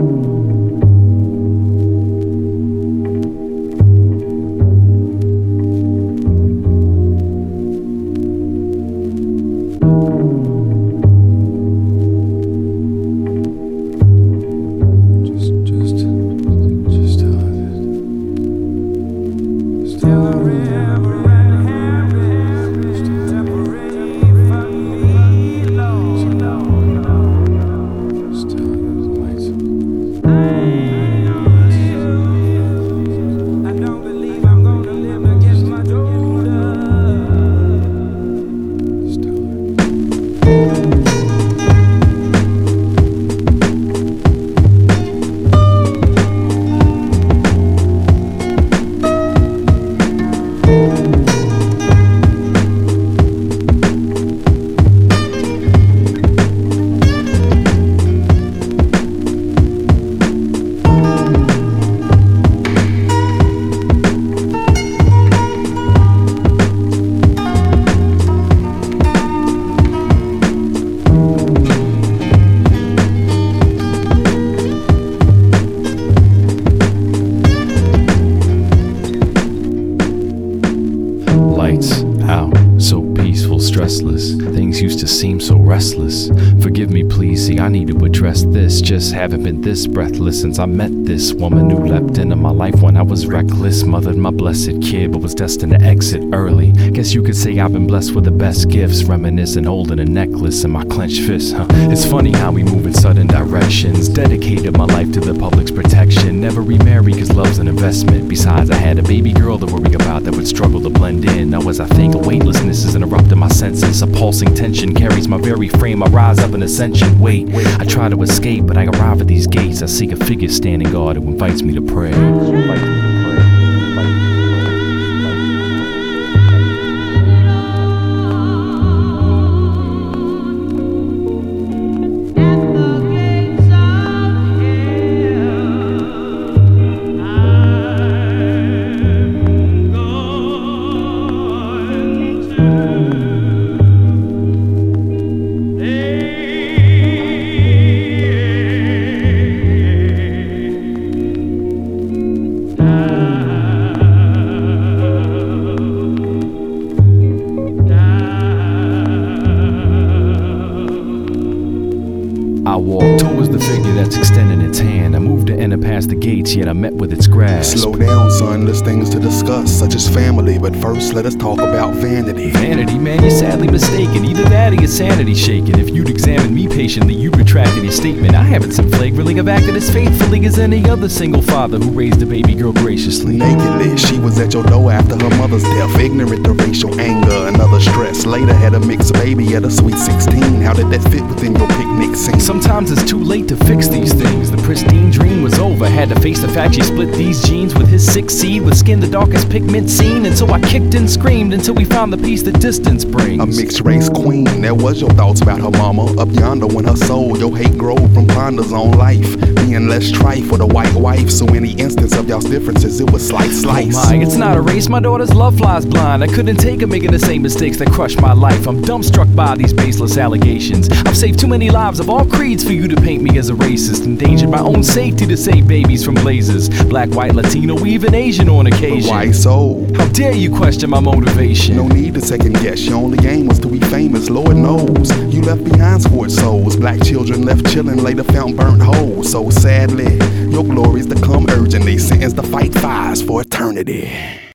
Lights out, so peaceful, stressless. Things used to seem so restless. Forgive me please, see I need to address this. Just haven't been this breathless since I met this woman who leapt into my life when I was reckless. Mothered my blessed kid but was destined to exit early. Guess you could say I've been blessed with the best gifts. Reminiscing, holding a necklace in my clenched fist, It's funny how we move in sudden directions. Dedicated my life to the public's protection. Never remarry cause love's an investment. Besides I had a baby girl to worry about that would struggle to blend in. Now as I think, a weightlessness is interrupting my senses. A pulsing tension carries my very frame. I rise up in ascension. Wait, I try to escape, but I arrive at these gates. I seek a figure standing guard who invites me to pray. I walk towards the figure that's extending its hand. I move to enter past the gates, yet I'm met with its grasp. Slow down, son, there's things to discuss, such as family, but first let us talk about vanity. Vanity, man, you're sadly mistaken. Either that or your sanity shaken. If you'd examine me patiently, you'd retract your statement. I haven't some flagrantly have acted as faithfully as any other single father who raised a baby girl graciously. Nakedly, she was at your door after her mother's death, ignorant to racial anger and other stress. Later had a mixed baby at a sweet 16. How did that fit within your picnic scene? Sometimes it's too late to fix these things. The pristine dream was over. Had to face the fact she split these genes with his sick seed, with skin the darkest pigment seen. And so I kicked and screamed until we found the peace that distance brings. A mixed race queen, that was your thoughts about her mama. Up yonder when her soul, your hate growed from ponders on life. Being less strife with a white wife, so any instance of y'all's differences, it was slice. Oh my, it's not a race, my daughter's love flies blind. I couldn't take her making the same mistakes that crushed my life. I'm dumbstruck by these baseless allegations. I've saved too many lives of all creeds for you to paint me as a racist. Endangered my own safety to save babies from blazes. Black, white, Latino, even Asian on occasion. Why so? How dare you question my motivation? No need to second guess, your only aim was to be famous, Lord knows. You left behind scored souls, black children left chillin', later found burnt holes. So sadly, your glories to come urgently, sentenced to fight fires for eternity.